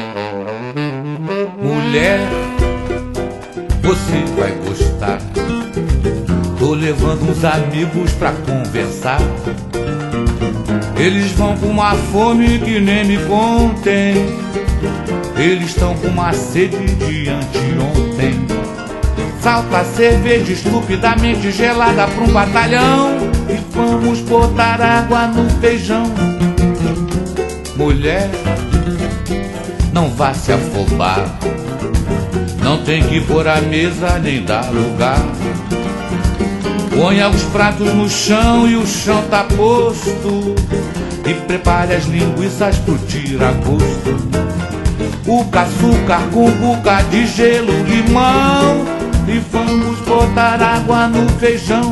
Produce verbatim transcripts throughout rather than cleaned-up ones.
Mulher, você vai gostar. Tô levando uns amigos pra conversar. Eles vão com uma fome que nem me contém. Eles estão com uma sede de anteontem. Salta cerveja estupidamente gelada pra um batalhão e vamos botar água no feijão. Mulher, não vá se afobar. Não tem que pôr a mesa nem dar lugar. Ponha os pratos no chão e o chão tá posto. E prepare as linguiças pro tira-gosto. O açúcar com buca de gelo, limão. E vamos botar água no feijão.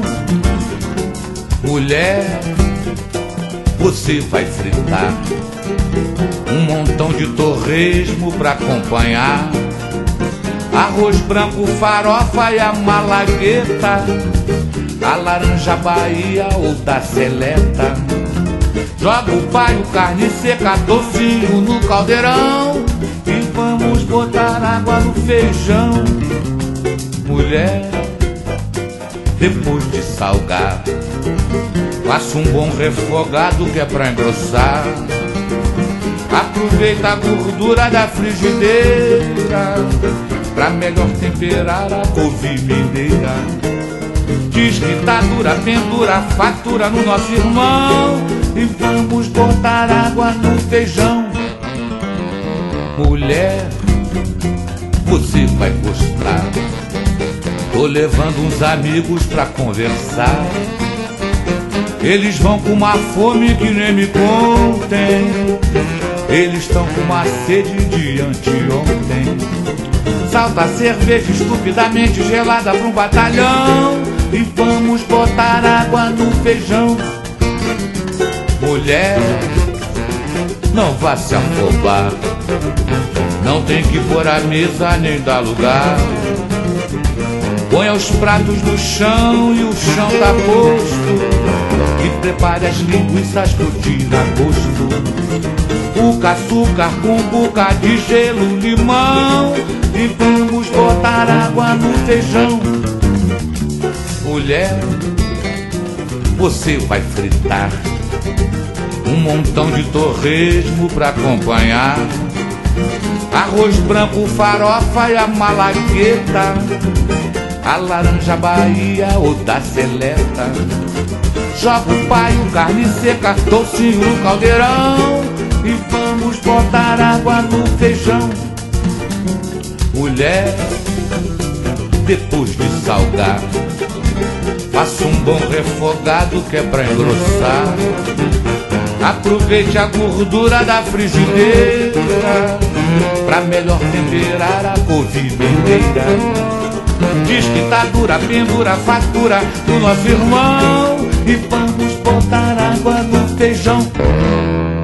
Mulher, você vai fritar um montão de torresmo pra acompanhar. Arroz branco, farofa e a malagueta, a laranja Bahia ou da seleta. Joga o paio, carne seca, docinho no caldeirão. E vamos botar água no feijão. Mulher, depois de salgar, faça um bom refogado que é pra engrossar. Aproveita a gordura da frigideira pra melhor temperar a couve mineira. Diz que tá dura, pendura, fatura no nosso irmão. E vamos botar água no feijão. Mulher, você vai gostar. Tô levando uns amigos pra conversar. Eles vão com uma fome que nem me contém. Eles estão com uma sede de anteontem. Salta cerveja estupidamente gelada pra um batalhão. E vamos botar água no feijão. Mulher, não vá se afobar. Não tem que pôr a mesa nem dar lugar. Ponha os pratos no chão e o chão tá posto. E prepare as linguiças pro tira-gosto. O açúcar com buca de gelo, limão. E vamos botar água no feijão. Mulher, você vai fritar um montão de torresmo pra acompanhar. Arroz branco, farofa e a malagueta, a laranja Bahia ou da seleta. Joga o paio, carne seca, docinho no caldeirão. E vamos botar água no feijão. Mulher, depois de salgar, faça um bom refogado que é pra engrossar. Aproveite a gordura da frigideira pra melhor temperar a couve mineira. Diz que tá dura, pendura, fatura do nosso irmão. E vamos botar água no feijão.